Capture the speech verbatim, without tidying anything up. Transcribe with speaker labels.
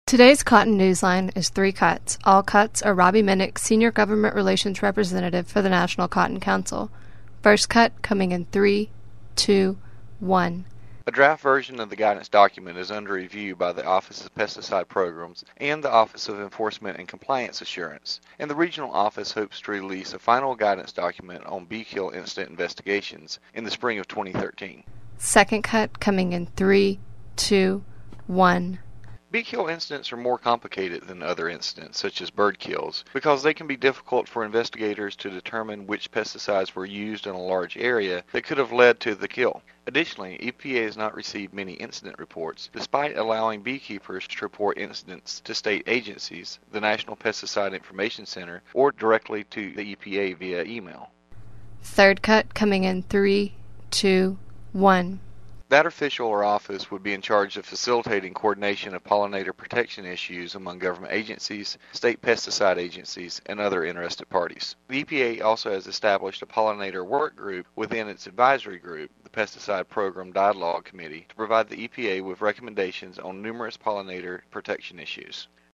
Speaker 1: Today's Cotton Newsline is three cuts. All cuts are Robbie Minnick, Senior Government Relations Representative for the National Cotton Council. First cut coming in three, two, one.
Speaker 2: A draft version of the guidance document is under review by the Office of Pesticide Programs and the Office of Enforcement and Compliance Assurance, and the Regional Office hopes to release a final guidance document on bee kill incident investigations in the spring of twenty thirteen.
Speaker 1: Second cut coming in three, two, one.
Speaker 2: Bee kill incidents are more complicated than other incidents, such as bird kills, because they can be difficult for investigators to determine which pesticides were used in a large area that could have led to the kill. Additionally, E P A has not received many incident reports, despite allowing beekeepers to report incidents to state agencies, the National Pesticide Information Center, or directly to the E P A via email.
Speaker 1: Third cut coming in three, two, one.
Speaker 2: That official or office would be in charge of facilitating coordination of pollinator protection issues among government agencies, state pesticide agencies, and other interested parties. The E P A also has established a pollinator work group within its advisory group, the Pesticide Program Dialogue Committee, to provide the E P A with recommendations on numerous pollinator protection issues.